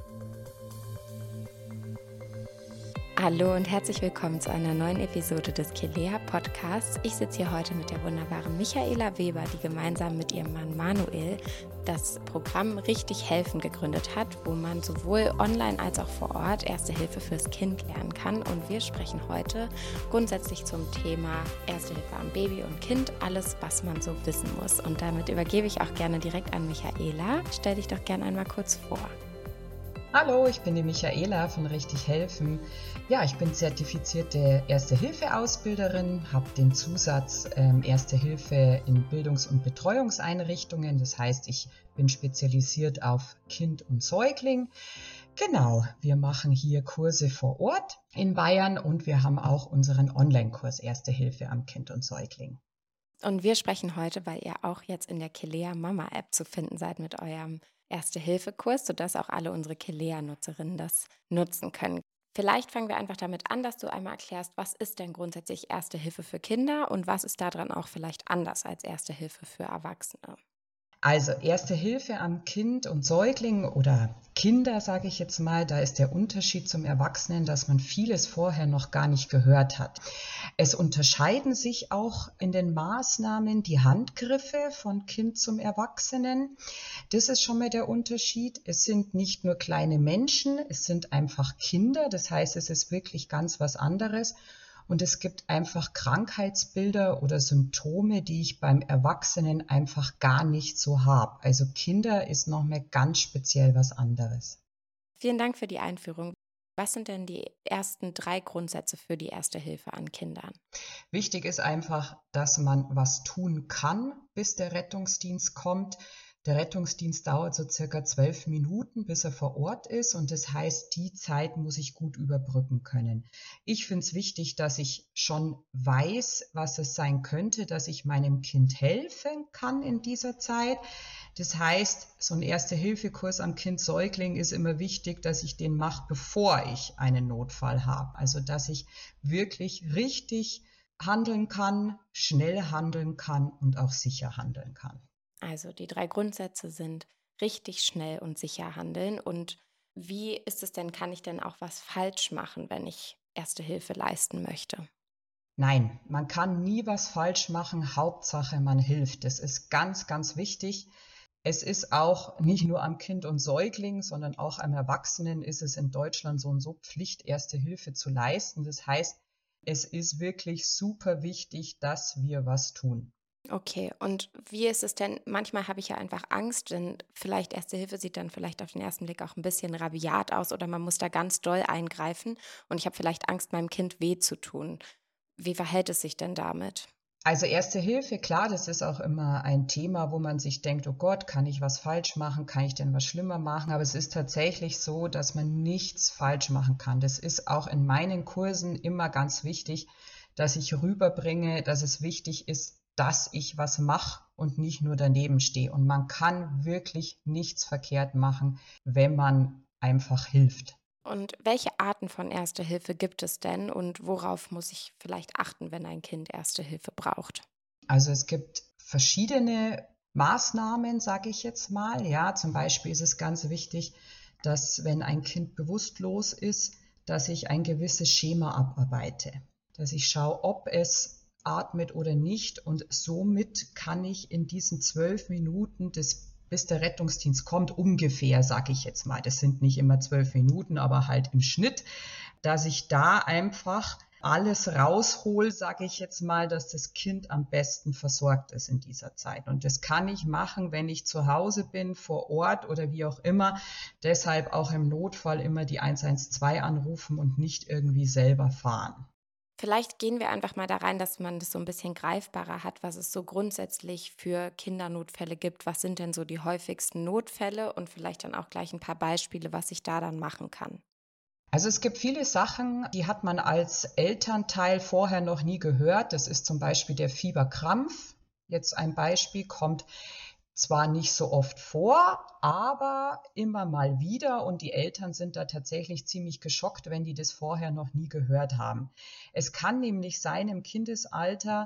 Hallo und herzlich willkommen zu einer neuen Episode des Kelea Podcasts. Ich sitze hier heute mit der wunderbaren Michaela Weber, die gemeinsam mit ihrem Mann Manuel das Programm Richtig Helfen gegründet hat, wo man sowohl online als auch vor Ort Erste Hilfe fürs Kind lernen kann. Und wir sprechen heute grundsätzlich zum Thema Erste Hilfe am Baby und Kind, alles, was man so wissen muss. Und damit übergebe ich auch gerne direkt an Michaela. Stell dich doch gerne einmal kurz vor. Hallo, ich bin die Michaela von Richtig Helfen. Ja, ich bin zertifizierte Erste-Hilfe-Ausbilderin, habe den Zusatz Erste Hilfe in Bildungs- und Betreuungseinrichtungen. Das heißt, ich bin spezialisiert auf Kind und Säugling. Genau, wir machen hier Kurse vor Ort in Bayern und wir haben auch unseren Online-Kurs Erste Hilfe am Kind und Säugling. Und wir sprechen heute, weil ihr auch jetzt in der Kelea Mama App zu finden seid mit eurem Erste-Hilfe-Kurs, sodass auch alle unsere Kelea-Nutzerinnen das nutzen können. Vielleicht fangen wir einfach damit an, dass du einmal erklärst, was ist denn grundsätzlich Erste Hilfe für Kinder und was ist daran auch vielleicht anders als Erste Hilfe für Erwachsene? Also Erste Hilfe am Kind und Säugling oder Kinder, sage ich jetzt mal, da ist der Unterschied zum Erwachsenen, dass man vieles vorher noch gar nicht gehört hat. Es unterscheiden sich auch in den Maßnahmen die Handgriffe von Kind zum Erwachsenen. Das ist schon mal der Unterschied. Es sind nicht nur kleine Menschen, es sind einfach Kinder. Das heißt, es ist wirklich ganz was anderes. Und es gibt einfach Krankheitsbilder oder Symptome, die ich beim Erwachsenen einfach gar nicht so habe. Also Kinder ist nochmal ganz speziell was anderes. Vielen Dank für die Einführung. Was sind denn die ersten 3 Grundsätze für die Erste Hilfe an Kindern? Wichtig ist einfach, dass man was tun kann, bis der Rettungsdienst kommt. Der Rettungsdienst dauert so circa 12 Minuten, bis er vor Ort ist. Und das heißt, die Zeit muss ich gut überbrücken können. Ich finde es wichtig, dass ich schon weiß, was es sein könnte, dass ich meinem Kind helfen kann in dieser Zeit. Das heißt, so ein Erste-Hilfe-Kurs am Kind-Säugling ist immer wichtig, dass ich den mache, bevor ich einen Notfall habe. Also, dass ich wirklich richtig handeln kann, schnell handeln kann und auch sicher handeln kann. Also die 3 Grundsätze sind richtig schnell und sicher handeln. Und wie ist es denn, kann ich denn auch was falsch machen, wenn ich Erste Hilfe leisten möchte? Nein, man kann nie was falsch machen. Hauptsache, man hilft. Das ist ganz, ganz wichtig. Es ist auch nicht nur am Kind und Säugling, sondern auch am Erwachsenen ist es in Deutschland so und so Pflicht, Erste Hilfe zu leisten. Das heißt, es ist wirklich super wichtig, dass wir was tun. Okay, und wie ist es denn? Manchmal habe ich ja einfach Angst, denn vielleicht Erste Hilfe sieht dann vielleicht auf den ersten Blick auch ein bisschen rabiat aus oder man muss da ganz doll eingreifen und ich habe vielleicht Angst, meinem Kind weh zu tun. Wie verhält es sich denn damit? Also Erste Hilfe, klar, das ist auch immer ein Thema, wo man sich denkt, oh Gott, kann ich was falsch machen? Kann ich denn was schlimmer machen? Aber es ist tatsächlich so, dass man nichts falsch machen kann. Das ist auch in meinen Kursen immer ganz wichtig, dass ich rüberbringe, dass es wichtig ist, dass ich was mache und nicht nur daneben stehe. Und man kann wirklich nichts verkehrt machen, wenn man einfach hilft. Und welche Arten von Erste Hilfe gibt es denn und worauf muss ich vielleicht achten, wenn ein Kind Erste Hilfe braucht? Also es gibt verschiedene Maßnahmen, sage ich jetzt mal. Ja, zum Beispiel ist es ganz wichtig, dass wenn ein Kind bewusstlos ist, dass ich ein gewisses Schema abarbeite, dass ich schaue, ob es atmet oder nicht und somit kann ich in diesen 12 Minuten bis der Rettungsdienst kommt, ungefähr, sage ich jetzt mal, das sind nicht immer 12 Minuten, aber halt im Schnitt, dass ich da einfach alles raushol, sage ich jetzt mal, dass das Kind am besten versorgt ist in dieser Zeit. Und das kann ich machen, wenn ich zu Hause bin, vor Ort oder wie auch immer. Deshalb auch im Notfall immer die 112 anrufen und nicht irgendwie selber fahren. Vielleicht gehen wir einfach mal da rein, dass man das so ein bisschen greifbarer hat, was es so grundsätzlich für Kindernotfälle gibt. Was sind denn so die häufigsten Notfälle und vielleicht dann auch gleich ein paar Beispiele, was ich da dann machen kann? Also es gibt viele Sachen, die hat man als Elternteil vorher noch nie gehört. Das ist zum Beispiel der Fieberkrampf. Jetzt ein Beispiel, kommt zwar nicht so oft vor, aber immer mal wieder und die Eltern sind da tatsächlich ziemlich geschockt, wenn die das vorher noch nie gehört haben. Es kann nämlich sein im Kindesalter,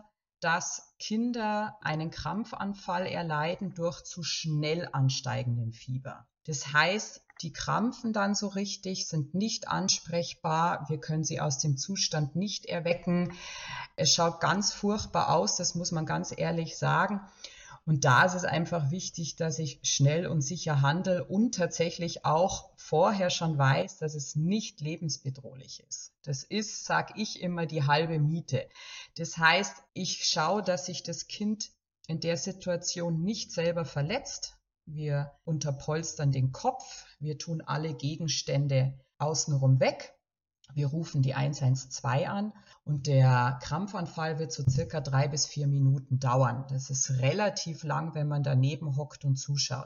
dass Kinder einen Krampfanfall erleiden durch zu schnell ansteigenden Fieber. Das heißt, die krampfen dann so richtig, sind nicht ansprechbar, wir können sie aus dem Zustand nicht erwecken. Es schaut ganz furchtbar aus, das muss man ganz ehrlich sagen. Und da ist es einfach wichtig, dass ich schnell und sicher handle und tatsächlich auch vorher schon weiß, dass es nicht lebensbedrohlich ist. Das ist, sage ich immer, die halbe Miete. Das heißt, ich schaue, dass sich das Kind in der Situation nicht selber verletzt. Wir unterpolstern den Kopf, wir tun alle Gegenstände außenrum weg. Wir rufen die 112 an und der Krampfanfall wird so circa 3 bis 4 Minuten dauern. Das ist relativ lang, wenn man daneben hockt und zuschaut.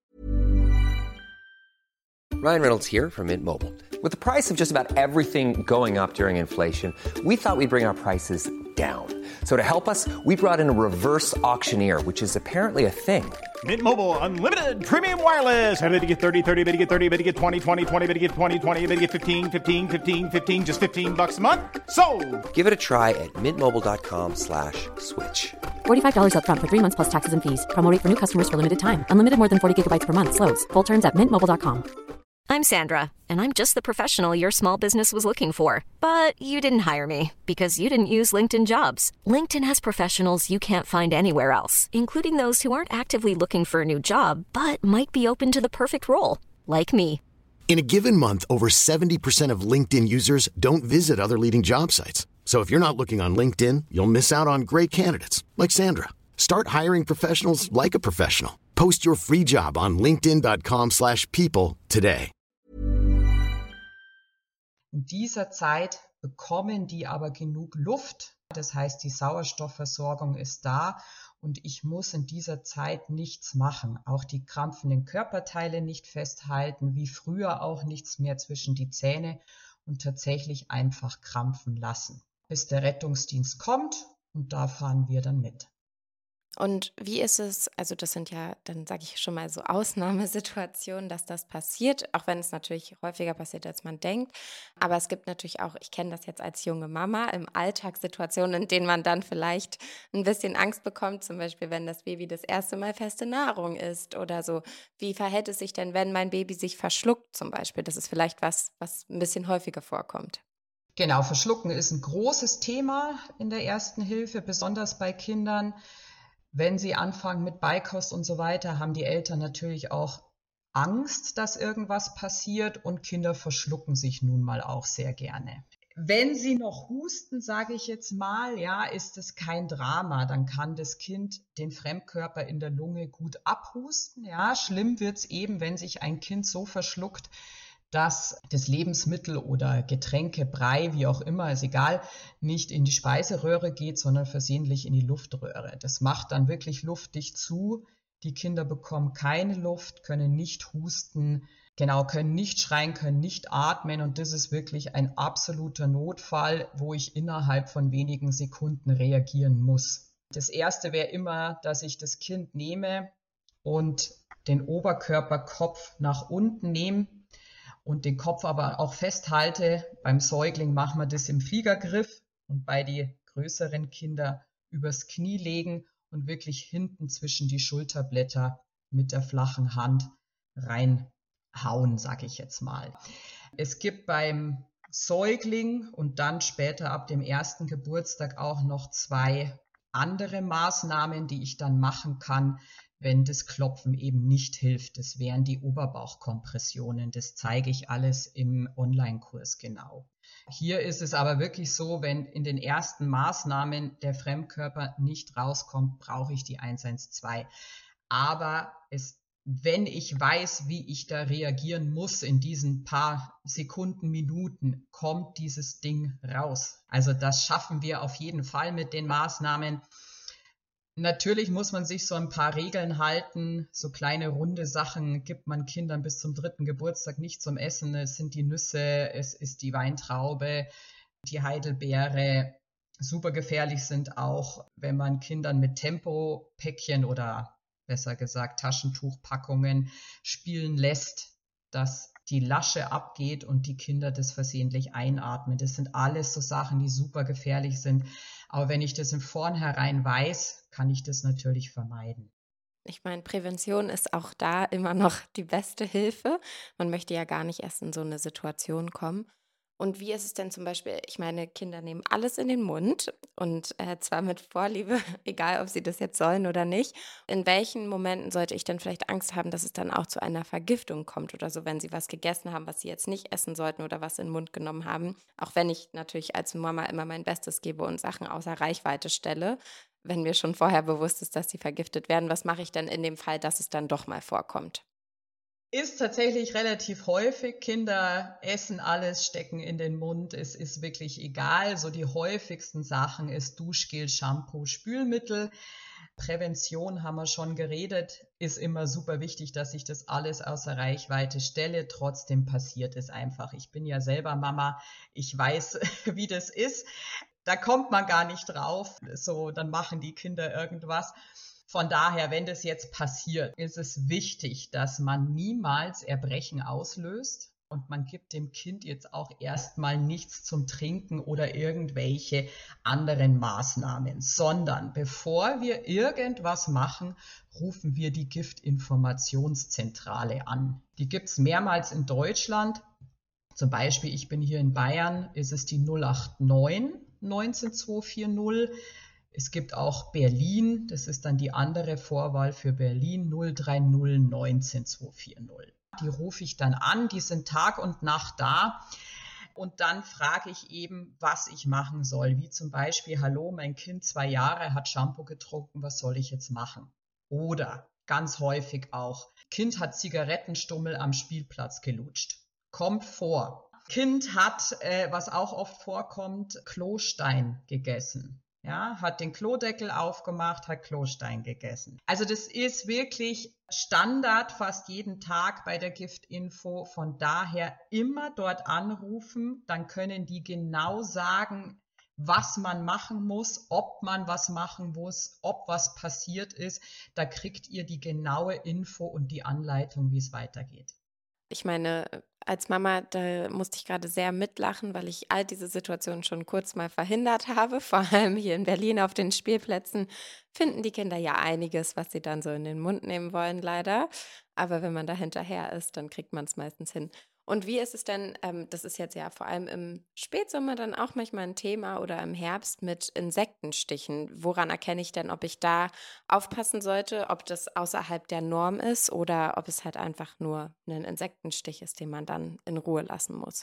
Ryan Reynolds here from Mint Mobile. With the price of just about everything going up during inflation, we thought we'd bring our prices down. So to help us, we brought in a reverse auctioneer, which is apparently a thing. Mint Mobile Unlimited Premium Wireless. How to get 30, 30, bit to get 30, bit to get 20, 20, 20, bit to get 20, 20, bit to get 15, 15, 15, 15, just $15 a month? Sold! Give it a try at mintmobile.com/switch. $45 up front for 3 months plus taxes and fees. Promo rate for new customers for limited time. Unlimited more than 40 gigabytes per month. Slows full terms at mintmobile.com. I'm Sandra, and I'm just the professional your small business was looking for. But you didn't hire me because you didn't use LinkedIn Jobs. LinkedIn has professionals you can't find anywhere else, including those who aren't actively looking for a new job, but might be open to the perfect role, like me. In a given month, over 70% of LinkedIn users don't visit other leading job sites. So if you're not looking on LinkedIn, you'll miss out on great candidates like Sandra. Start hiring professionals like a professional. Post your free job on linkedin.com/people today. In dieser Zeit bekommen die aber genug Luft. Das heißt, die Sauerstoffversorgung ist da und ich muss in dieser Zeit nichts machen. Auch die krampfenden Körperteile nicht festhalten, wie früher auch nichts mehr zwischen die Zähne und tatsächlich einfach krampfen lassen, bis der Rettungsdienst kommt und da fahren wir dann mit. Und wie ist es, also das sind ja, dann sage ich schon mal so Ausnahmesituationen, dass das passiert, auch wenn es natürlich häufiger passiert, als man denkt. Aber es gibt natürlich auch, ich kenne das jetzt als junge Mama, im Alltag Situationen, in denen man dann vielleicht ein bisschen Angst bekommt, zum Beispiel, wenn das Baby das erste Mal feste Nahrung isst oder so. Wie verhält es sich denn, wenn mein Baby sich verschluckt zum Beispiel? Das ist vielleicht was ein bisschen häufiger vorkommt. Genau, Verschlucken ist ein großes Thema in der Ersten Hilfe, besonders bei Kindern. Wenn sie anfangen mit Beikost und so weiter, haben die Eltern natürlich auch Angst, dass irgendwas passiert und Kinder verschlucken sich nun mal auch sehr gerne. Wenn sie noch husten, sage ich jetzt mal, ja, ist es kein Drama. Dann kann das Kind den Fremdkörper in der Lunge gut abhusten. Ja, schlimm wird es eben, wenn sich ein Kind so verschluckt, dass das Lebensmittel oder Getränke, Brei, wie auch immer, ist egal, nicht in die Speiseröhre geht, sondern versehentlich in die Luftröhre. Das macht dann wirklich luftdicht zu. Die Kinder bekommen keine Luft, können nicht husten, genau, können nicht schreien, können nicht atmen und das ist wirklich ein absoluter Notfall, wo ich innerhalb von wenigen Sekunden reagieren muss. Das Erste wäre immer, dass ich das Kind nehme und den Oberkörperkopf nach unten nehme und den Kopf aber auch festhalte. Beim Säugling machen wir das im Fliegergriff und bei den größeren Kindern übers Knie legen und wirklich hinten zwischen die Schulterblätter mit der flachen Hand reinhauen, sage ich jetzt mal. Es gibt beim Säugling und dann später ab dem 1. Geburtstag auch noch 2 andere Maßnahmen, die ich dann machen kann, wenn das Klopfen eben nicht hilft. Das wären die Oberbauchkompressionen. Das zeige ich alles im Online-Kurs genau. Hier ist es aber wirklich so, wenn in den ersten Maßnahmen der Fremdkörper nicht rauskommt, brauche ich die 112. Aber wenn ich weiß, wie ich da reagieren muss in diesen paar Sekunden, Minuten, kommt dieses Ding raus. Also das schaffen wir auf jeden Fall mit den Maßnahmen. Natürlich muss man sich so ein paar Regeln halten, so kleine runde Sachen gibt man Kindern bis zum 3. Geburtstag nicht zum Essen. Es sind die Nüsse, es ist die Weintraube, die Heidelbeere. Super gefährlich sind auch, wenn man Kindern mit Tempopäckchen oder besser gesagt Taschentuchpackungen spielen lässt, dass die Lasche abgeht und die Kinder das versehentlich einatmen. Das sind alles so Sachen, die super gefährlich sind. Aber wenn ich das im Vornherein weiß, kann ich das natürlich vermeiden. Ich meine, Prävention ist auch da immer noch die beste Hilfe. Man möchte ja gar nicht erst in so eine Situation kommen. Und wie ist es denn zum Beispiel, ich meine, Kinder nehmen alles in den Mund und zwar mit Vorliebe, egal ob sie das jetzt sollen oder nicht. In welchen Momenten sollte ich denn vielleicht Angst haben, dass es dann auch zu einer Vergiftung kommt oder so, wenn sie was gegessen haben, was sie jetzt nicht essen sollten oder was in den Mund genommen haben? Auch wenn ich natürlich als Mama immer mein Bestes gebe und Sachen außer Reichweite stelle, wenn mir schon vorher bewusst ist, dass sie vergiftet werden. Was mache ich denn in dem Fall, dass es dann doch mal vorkommt? Ist tatsächlich relativ häufig. Kinder essen alles, stecken in den Mund. Es ist wirklich egal. So die häufigsten Sachen ist Duschgel, Shampoo, Spülmittel. Prävention haben wir schon geredet. Ist immer super wichtig, dass ich das alles außer Reichweite stelle. Trotzdem passiert es einfach. Ich bin ja selber Mama. Ich weiß, wie das ist. Da kommt man gar nicht drauf. So, dann machen die Kinder irgendwas. Von daher, wenn das jetzt passiert, ist es wichtig, dass man niemals Erbrechen auslöst und man gibt dem Kind jetzt auch erstmal nichts zum Trinken oder irgendwelche anderen Maßnahmen, sondern bevor wir irgendwas machen, rufen wir die Giftinformationszentrale an. Die gibt es mehrmals in Deutschland. Zum Beispiel, ich bin hier in Bayern, ist es die 089 19240. Es gibt auch Berlin, das ist dann die andere Vorwahl für Berlin, 030 19240. Die rufe ich dann an, die sind Tag und Nacht da und dann frage ich eben, was ich machen soll. Wie zum Beispiel, hallo, mein Kind 2 Jahre hat Shampoo getrunken, was soll ich jetzt machen? Oder ganz häufig auch, Kind hat Zigarettenstummel am Spielplatz gelutscht. Kommt vor. Kind hat, was auch oft vorkommt, Klostein gegessen. Ja, hat den Klodeckel aufgemacht, hat Klostein gegessen. Also das ist wirklich Standard fast jeden Tag bei der Giftinfo. Von daher immer dort anrufen, dann können die genau sagen, was man machen muss, ob man was machen muss, ob was passiert ist. Da kriegt ihr die genaue Info und die Anleitung, wie es weitergeht. Ich meine, als Mama, da musste ich gerade sehr mitlachen, weil ich all diese Situationen schon kurz mal verhindert habe. Vor allem hier in Berlin auf den Spielplätzen finden die Kinder ja einiges, was sie dann so in den Mund nehmen wollen, leider. Aber wenn man da hinterher ist, dann kriegt man es meistens hin. Und wie ist es denn, das ist jetzt ja vor allem im Spätsommer dann auch manchmal ein Thema oder im Herbst mit Insektenstichen. Woran erkenne ich denn, ob ich da aufpassen sollte, ob das außerhalb der Norm ist oder ob es halt einfach nur ein Insektenstich ist, den man dann in Ruhe lassen muss?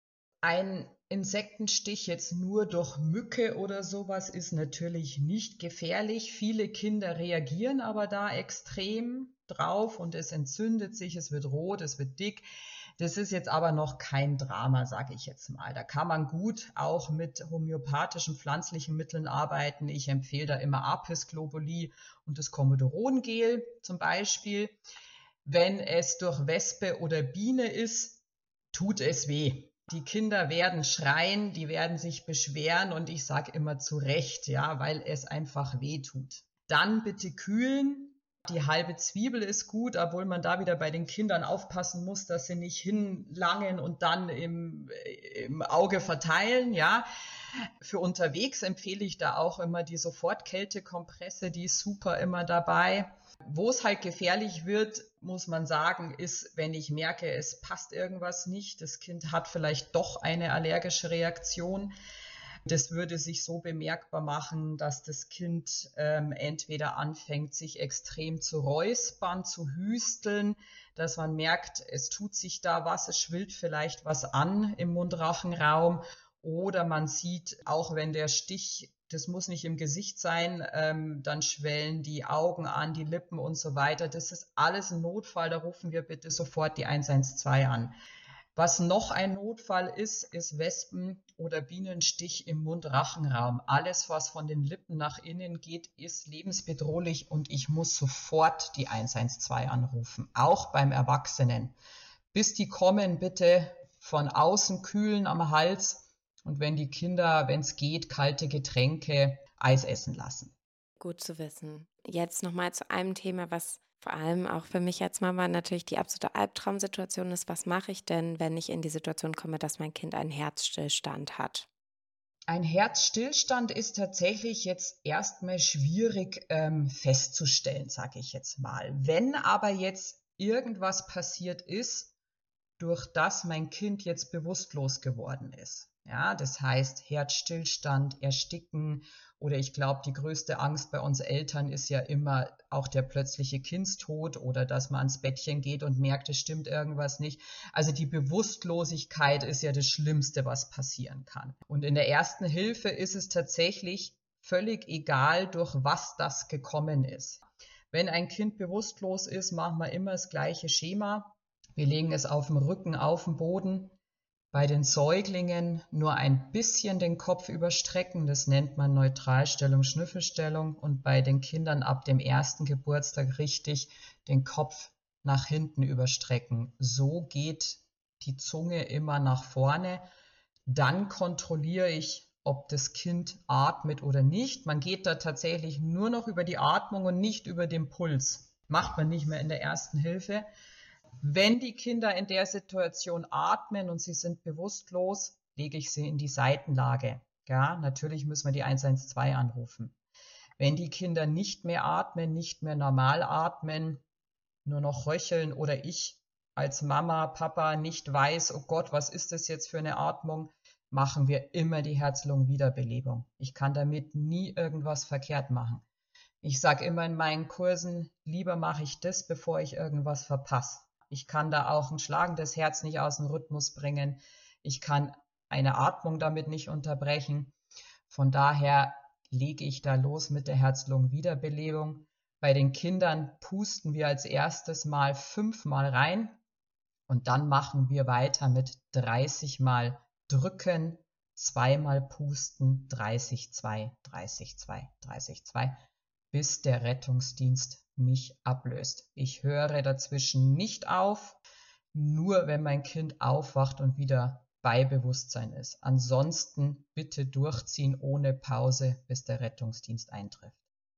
Ein Insektenstich jetzt nur durch Mücke oder sowas ist natürlich nicht gefährlich. Viele Kinder reagieren aber da extrem drauf und es entzündet sich, es wird rot, es wird dick. Das ist jetzt aber noch kein Drama, sage ich jetzt mal. Da kann man gut auch mit homöopathischen pflanzlichen Mitteln arbeiten. Ich empfehle da immer Apis globuli und das Comedorongel zum Beispiel. Wenn es durch Wespe oder Biene ist, tut es weh. Die Kinder werden schreien, die werden sich beschweren und ich sage immer zu Recht, ja, weil es einfach weh tut. Dann bitte kühlen. Die halbe Zwiebel ist gut, obwohl man da wieder bei den Kindern aufpassen muss, dass sie nicht hinlangen und dann im Auge verteilen, ja. Für unterwegs empfehle ich da auch immer die Sofortkältekompresse, die ist super immer dabei. Wo es halt gefährlich wird, muss man sagen, ist, wenn ich merke, es passt irgendwas nicht, das Kind hat vielleicht doch eine allergische Reaktion. Das würde sich so bemerkbar machen, dass das Kind entweder anfängt, sich extrem zu räuspern, zu hüsteln, dass man merkt, es tut sich da was, es schwillt vielleicht was an im Mundrachenraum oder man sieht, auch wenn der Stich, das muss nicht im Gesicht sein, dann schwellen die Augen an, die Lippen und so weiter. Das ist alles ein Notfall, da rufen wir bitte sofort die 112 an. Was noch ein Notfall ist Wespen- oder Bienenstich im Mundrachenraum. Alles, was von den Lippen nach innen geht, ist lebensbedrohlich und ich muss sofort die 112 anrufen, auch beim Erwachsenen. Bis die kommen, bitte von außen kühlen am Hals und wenn die Kinder, wenn es geht, kalte Getränke, Eis essen lassen. Gut zu wissen. Jetzt nochmal zu einem Thema, was vor allem auch für mich als Mama natürlich die absolute Albtraumsituation ist. Was mache ich denn, wenn ich in die Situation komme, dass mein Kind einen Herzstillstand hat? Ein Herzstillstand ist tatsächlich jetzt erstmal schwierig festzustellen, sage ich jetzt mal. Wenn aber jetzt irgendwas passiert ist, durch das mein Kind jetzt bewusstlos geworden ist, ja, das heißt Herzstillstand, Ersticken oder ich glaube, die größte Angst bei uns Eltern ist ja immer auch der plötzliche Kindstod oder dass man ans Bettchen geht und merkt, es stimmt irgendwas nicht. Also die Bewusstlosigkeit ist ja das Schlimmste, was passieren kann. Und in der ersten Hilfe ist es tatsächlich völlig egal, durch was das gekommen ist. Wenn ein Kind bewusstlos ist, machen wir immer das gleiche Schema. Wir legen es auf dem Rücken, auf den Boden. Bei den Säuglingen nur ein bisschen den Kopf überstrecken, das nennt man Neutralstellung, Schnüffelstellung. Und bei den Kindern ab dem 1. Geburtstag richtig den Kopf nach hinten überstrecken. So geht die Zunge immer nach vorne. Dann kontrolliere ich, ob das Kind atmet oder nicht. Man geht da tatsächlich nur noch über die Atmung und nicht über den Puls. Macht man nicht mehr in der ersten Hilfe. Wenn die Kinder in der Situation atmen und sie sind bewusstlos, lege ich sie in die Seitenlage. Ja, natürlich müssen wir die 112 anrufen. Wenn die Kinder nicht mehr atmen, nicht mehr normal atmen, nur noch röcheln oder ich als Mama, Papa nicht weiß, oh Gott, was ist das jetzt für eine Atmung, machen wir immer die Herz-Lungen-Wiederbelebung. Ich kann damit nie irgendwas verkehrt machen. Ich sage immer in meinen Kursen, lieber mache ich das, bevor ich irgendwas verpasse. Ich kann da auch ein schlagendes Herz nicht aus dem Rhythmus bringen. Ich kann eine Atmung damit nicht unterbrechen. Von daher lege ich da los mit der Herz-Lungen-Wiederbelebung. Bei den Kindern pusten wir als erstes mal 5 Mal rein und dann machen wir weiter mit 30 Mal drücken, 2 Mal pusten, 30-2, 30-2, 30-2, bis der Rettungsdienst mich ablöst. Ich höre dazwischen nicht auf, nur wenn mein Kind aufwacht und wieder bei Bewusstsein ist. Ansonsten bitte durchziehen ohne Pause, bis der Rettungsdienst eintrifft.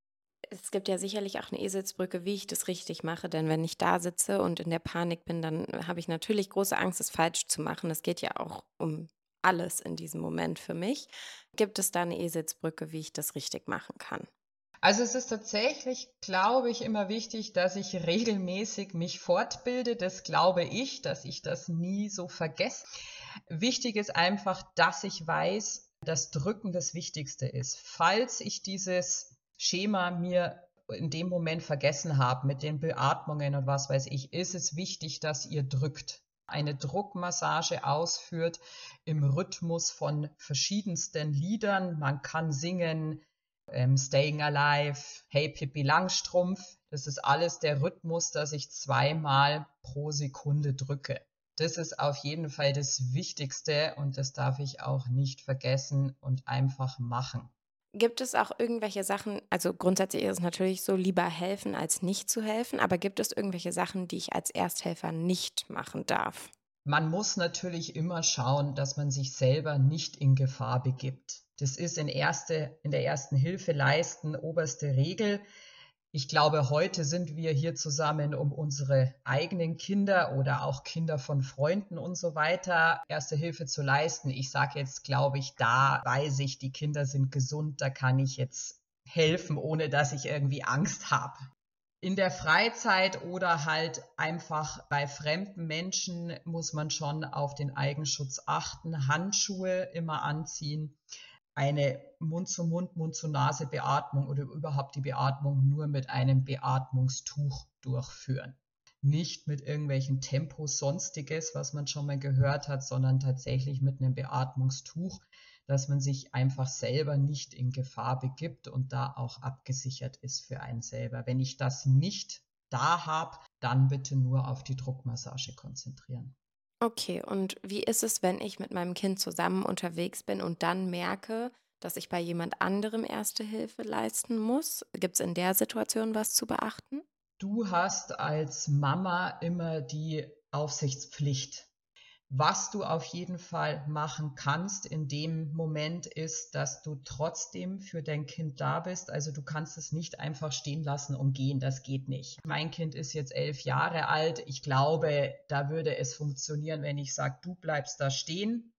Es gibt ja sicherlich auch eine Eselsbrücke, wie ich das richtig mache, denn wenn ich da sitze und in der Panik bin, dann habe ich natürlich große Angst, es falsch zu machen. Es geht ja auch um alles in diesem Moment für mich. Gibt es da eine Eselsbrücke, wie ich das richtig machen kann? Also es ist tatsächlich, glaube ich, immer wichtig, dass ich regelmäßig mich fortbilde. Das glaube ich, dass ich das nie so vergesse. Wichtig ist einfach, dass ich weiß, dass Drücken das Wichtigste ist. Falls ich dieses Schema mir in dem Moment vergessen habe mit den Beatmungen und was weiß ich, ist es wichtig, dass ihr drückt. Eine Druckmassage ausführt im Rhythmus von verschiedensten Liedern. Man kann singen, Staying Alive, Hey Pippi Langstrumpf. Das ist alles der Rhythmus, dass ich 2 Mal pro Sekunde drücke. Das ist auf jeden Fall das Wichtigste und das darf ich auch nicht vergessen und einfach machen. Gibt es auch irgendwelche Sachen, also grundsätzlich ist es natürlich so, lieber helfen als nicht zu helfen, aber gibt es irgendwelche Sachen, die ich als Ersthelfer nicht machen darf? Man muss natürlich immer schauen, dass man sich selber nicht in Gefahr begibt. Das ist in der ersten Hilfe leisten oberste Regel. Ich glaube, heute sind wir hier zusammen, um unsere eigenen Kinder oder auch Kinder von Freunden und so weiter erste Hilfe zu leisten. Ich sage jetzt, glaube ich, da weiß ich, die Kinder sind gesund, da kann ich jetzt helfen, ohne dass ich irgendwie Angst habe. In der Freizeit oder halt einfach bei fremden Menschen muss man schon auf den Eigenschutz achten, Handschuhe immer anziehen, eine Mund-zu-Mund, Mund-zu-Nase-Beatmung oder überhaupt die Beatmung nur mit einem Beatmungstuch durchführen. Nicht mit irgendwelchen Tempos Sonstiges, was man schon mal gehört hat, sondern tatsächlich mit einem Beatmungstuch, dass man sich einfach selber nicht in Gefahr begibt und da auch abgesichert ist für einen selber. Wenn ich das nicht da habe, dann bitte nur auf die Druckmassage konzentrieren. Okay, und wie ist es, wenn ich mit meinem Kind zusammen unterwegs bin und dann merke, dass ich bei jemand anderem Erste Hilfe leisten muss? Gibt es in der Situation was zu beachten? Du hast als Mama immer die Aufsichtspflicht. Was du auf jeden Fall machen kannst in dem Moment ist, dass du trotzdem für dein Kind da bist. Also du kannst es nicht einfach stehen lassen und gehen, das geht nicht. Mein Kind ist jetzt 11 Jahre alt. Ich glaube, da würde es funktionieren, wenn ich sage, du bleibst da stehen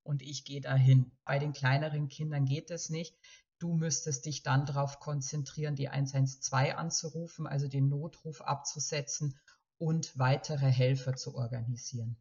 und ich gehe dahin. Bei den kleineren Kindern geht es nicht. Du müsstest dich dann darauf konzentrieren, die 112 anzurufen, also den Notruf abzusetzen und weitere Helfer zu organisieren.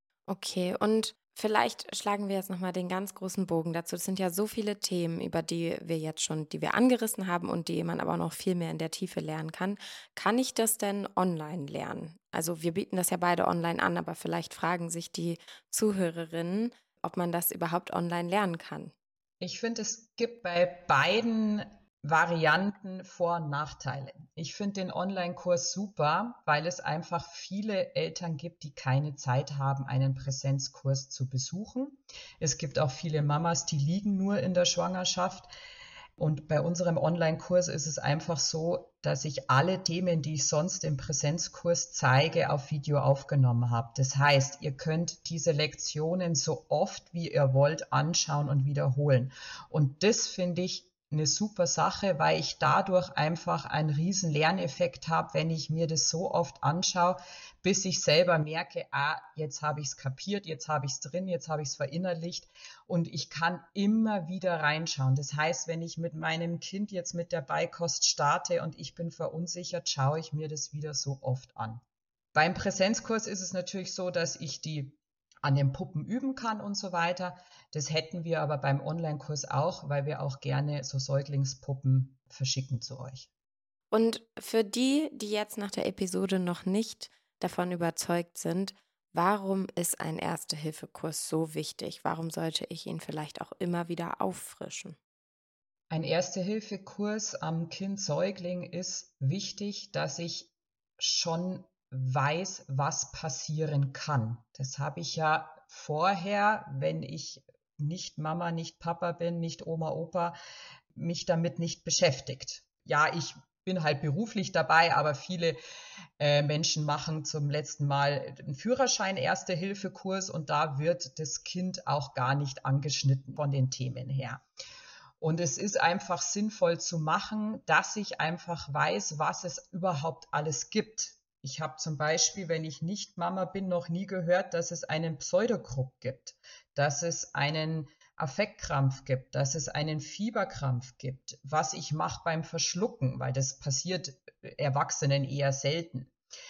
Okay, und vielleicht schlagen wir jetzt nochmal den ganz großen Bogen dazu. Es sind ja so viele Themen, über die wir angerissen haben und die man aber noch viel mehr in der Tiefe lernen kann. Kann ich das denn online lernen? Also wir bieten das ja beide online an, aber vielleicht fragen sich die Zuhörerinnen, ob man das überhaupt online lernen kann. Ich finde, es gibt bei beiden Varianten Vor- und Nachteile. Ich finde den Online-Kurs super, weil es einfach viele Eltern gibt, die keine Zeit haben, einen Präsenzkurs zu besuchen. Es gibt auch viele Mamas, die liegen nur in der Schwangerschaft. Und bei unserem Online-Kurs ist es einfach so, dass ich alle Themen, die ich sonst im Präsenzkurs zeige, auf Video aufgenommen habe. Das heißt, ihr könnt diese Lektionen so oft, wie ihr wollt, anschauen und wiederholen. Und das finde ich eine super Sache, weil ich dadurch einfach einen riesen Lerneffekt habe, wenn ich mir das so oft anschaue, bis ich selber merke, jetzt habe ich es kapiert, jetzt habe ich es drin, jetzt habe ich es verinnerlicht und ich kann immer wieder reinschauen. Das heißt, wenn ich mit meinem Kind jetzt mit der Beikost starte und ich bin verunsichert, schaue ich mir das wieder so oft an. Beim Präsenzkurs ist es natürlich so, dass ich die an den Puppen üben kann und so weiter. Das hätten wir aber beim Online-Kurs auch, weil wir auch gerne so Säuglingspuppen verschicken zu euch. Und für die, die jetzt nach der Episode noch nicht davon überzeugt sind, warum ist ein Erste-Hilfe-Kurs so wichtig? Warum sollte ich ihn vielleicht auch immer wieder auffrischen? Ein Erste-Hilfe-Kurs am Kind-Säugling ist wichtig, dass ich schon weiß, was passieren kann. Das habe ich ja vorher, wenn ich nicht Mama, nicht Papa bin, nicht Oma, Opa, mich damit nicht beschäftigt. Ja, ich bin halt beruflich dabei, aber viele Menschen machen zum letzten Mal einen Führerschein Erste-Hilfe-Kurs und da wird das Kind auch gar nicht angeschnitten von den Themen her. Und es ist einfach sinnvoll zu machen, dass ich einfach weiß, was es überhaupt alles gibt. Ich habe zum Beispiel, wenn ich nicht Mama bin, noch nie gehört, dass es einen Pseudokrupp gibt, dass es einen Affektkrampf gibt, dass es einen Fieberkrampf gibt, was ich mache beim Verschlucken, weil das passiert Erwachsenen eher selten.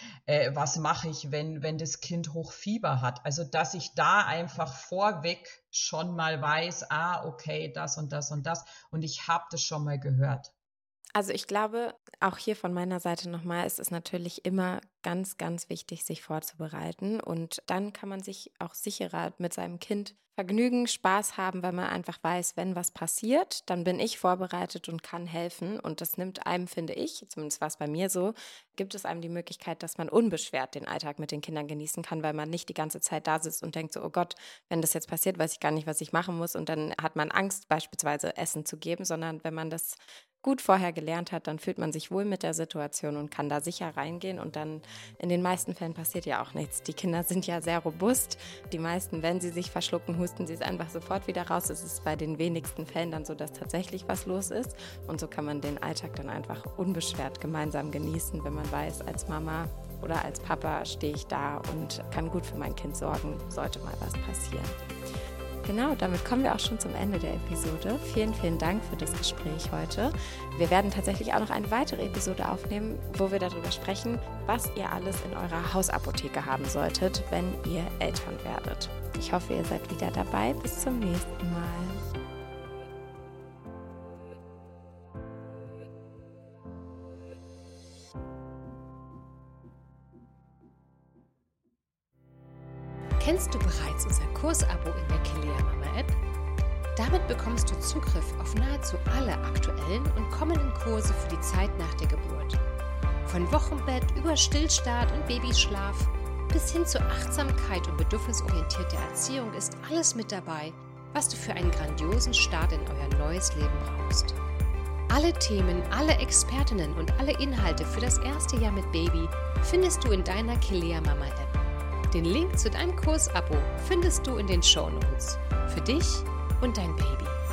Was mache ich, wenn das Kind Hochfieber hat? Also, dass ich da einfach vorweg schon mal weiß, okay, das und das und das und ich habe das schon mal gehört. Also ich glaube, auch hier von meiner Seite nochmal, es ist natürlich immer ganz, ganz wichtig, sich vorzubereiten und dann kann man sich auch sicherer mit seinem Kind vergnügen, Spaß haben, weil man einfach weiß, wenn was passiert, dann bin ich vorbereitet und kann helfen und das nimmt einem, finde ich, zumindest war es bei mir so, gibt es einem die Möglichkeit, dass man unbeschwert den Alltag mit den Kindern genießen kann, weil man nicht die ganze Zeit da sitzt und denkt so, oh Gott, wenn das jetzt passiert, weiß ich gar nicht, was ich machen muss und dann hat man Angst, beispielsweise Essen zu geben, sondern wenn man das gut vorher gelernt hat, dann fühlt man sich wohl mit der Situation und kann da sicher reingehen und dann in den meisten Fällen passiert ja auch nichts. Die Kinder sind ja sehr robust. Die meisten, wenn sie sich verschlucken, husten sie es einfach sofort wieder raus. Es ist bei den wenigsten Fällen dann so, dass tatsächlich was los ist und so kann man den Alltag dann einfach unbeschwert gemeinsam genießen, wenn man weiß, als Mama oder als Papa stehe ich da und kann gut für mein Kind sorgen, sollte mal was passieren. Genau, damit kommen wir auch schon zum Ende der Episode. Vielen, vielen Dank für das Gespräch heute. Wir werden tatsächlich auch noch eine weitere Episode aufnehmen, wo wir darüber sprechen, was ihr alles in eurer Hausapotheke haben solltet, wenn ihr Eltern werdet. Ich hoffe, ihr seid wieder dabei. Bis zum nächsten Mal. Kennst du bereits unser Kursabo in der Kilea Mama App? Damit bekommst du Zugriff auf nahezu alle aktuellen und kommenden Kurse für die Zeit nach der Geburt. Von Wochenbett über Stillstart und Babyschlaf bis hin zur Achtsamkeit und bedürfnisorientierter Erziehung ist alles mit dabei, was du für einen grandiosen Start in euer neues Leben brauchst. Alle Themen, alle Expertinnen und alle Inhalte für das erste Jahr mit Baby findest du in deiner Kilea Mama App. Den Link zu deinem Kursabo findest du in den Shownotes. Für dich und dein Baby.